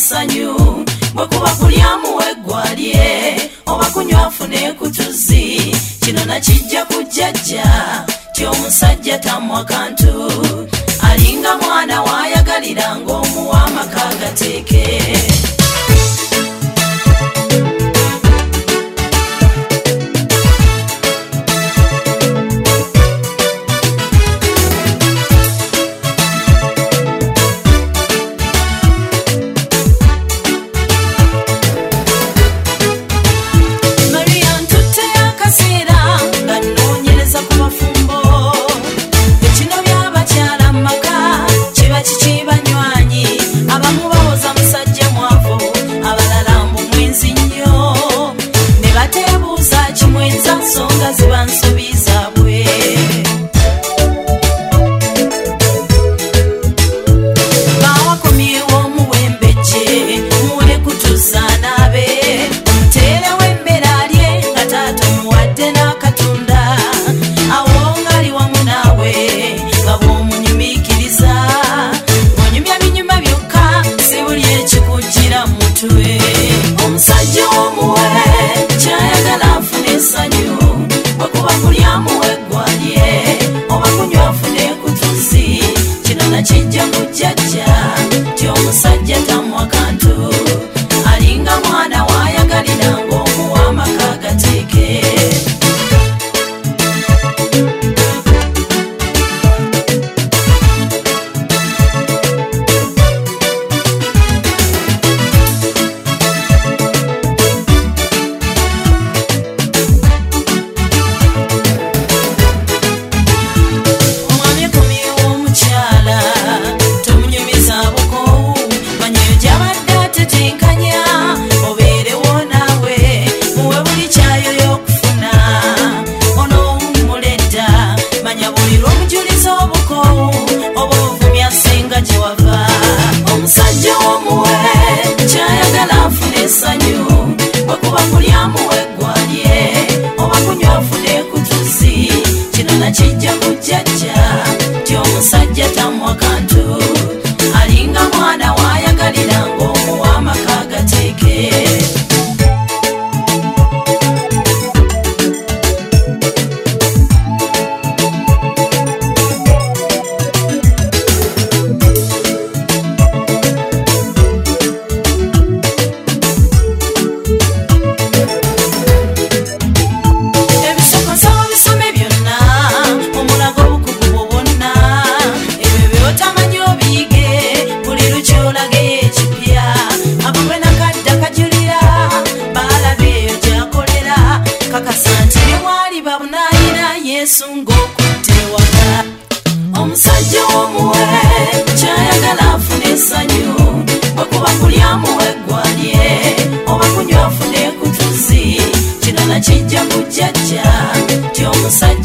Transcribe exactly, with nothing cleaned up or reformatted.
n'essanyu bwe kuba kulya muweggwalye oba kunywa afune kutuzi kino nakijja kujjajja ti omusajja tamwa kantu alinga mwana waayagalira ng'omuwa amaka gateeke. Omusajja omuwe kyayagala afune essanyu bwe kuba kulya muweggwalye oba kunywa afune kutuzi kino nakijja kujjajja ti omusajja tamwa kantu alinga mwana waayagalira ng'omuwa amaka gateeke. Omusajja omuwe kyayagala afune essanyu bwe kuba kulya muweggwalye oba kunywa afune kutuzi kino nakijja kujjajja ti omusajja tamwa kantu alinga mwana waayagalira ng'omuwa amaka gateeke. Yesu ng'okutte waka. Omusajja omuwe kyayagala afune essanyu bwe kuba kulya muweggwalye oba kunywa afune kutuzi kino nakijja kujjajja ti omusajja